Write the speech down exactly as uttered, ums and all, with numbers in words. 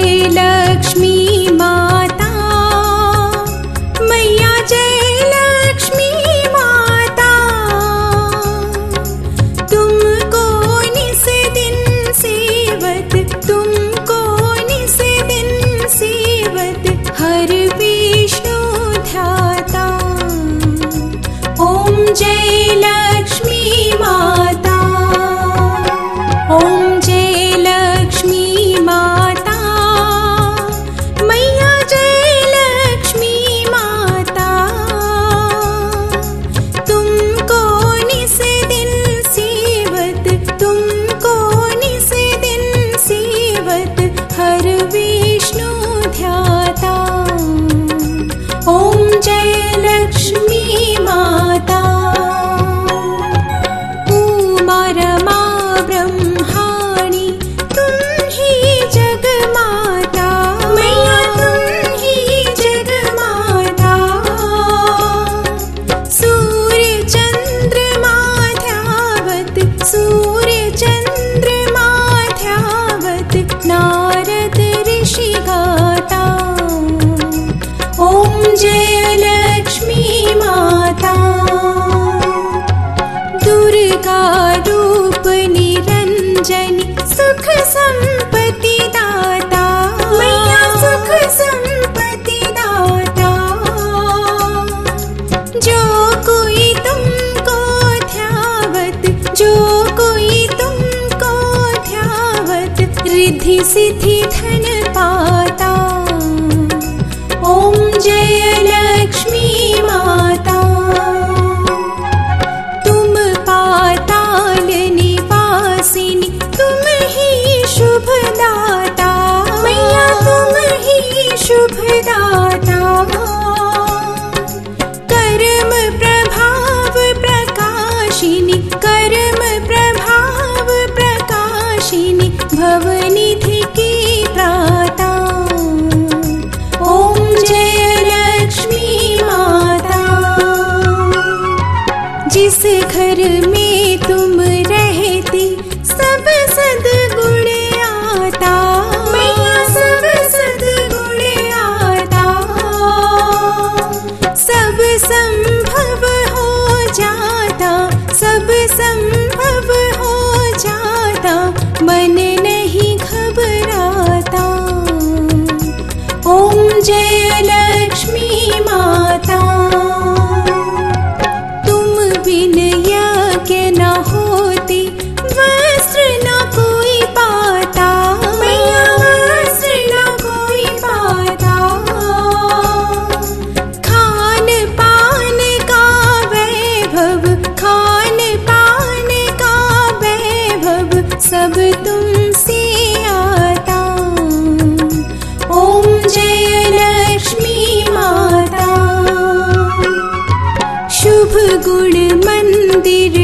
जय लक्ष्मी माता, मैया जय लक्ष्मी माता। तुमको निस दिन सेवत, तुमको निस दिन सेवत, हर विष्णु ध्याता। ओम जय लक्ष्मी माता, ओम जय लक्ष्मी माता, मैया जय लक्ष्मी माता। तुमको निस दिन सेवत, तुमको निस दिन सेवत, हर विष्णु ध्याता। ओम जय लक्ष्मी माता। उमा रमा ब्रह्माणी तुम ही जगमाता, मैया तुम ही जगमाता। सूर्य चंद्रमा ध्यावत, सूर्य चंद्रमा ध्यावत, नारद ऋषि गाता। ओम जय लक्ष्मी माता। दुर्गा रूप निरंजनी सुख संपत्ति दाता, मैया सुख संपत्ति दाता। जो कोई तुमको ध्यावत, जो कोई तुमको ध्यावत, रिद्धि सिद्धि धन पाता। ओम जय लक्ष्मी माता। तुम पाताल निवासिनी, तुम ही शुभ दाता, मैया तुम ही शुभ दाता। कर्म प्रभाव प्रकाशिनी, कर्म प्रभाव प्रकाशिनी, भवनिधि की प्राता। ओम जय लक्ष्मी माता। जिस घर में तुम रहती सब सद्गुण आता, मैया सब सद्गुण आता। सब संभव हो जाता, सब संभव हो जाता, मन नहीं घबराता। ओम जय लक्ष्मी माता। तुम बिन यज्ञ न होती, वस्त्र न कोई पाता, मैया वस्त्र न कोई पाता। खान पान का वैभव, खान पान का वैभव, सब तुमसे आता। ओम जय लक्ष्मी माता। शुभ गुण मंदिर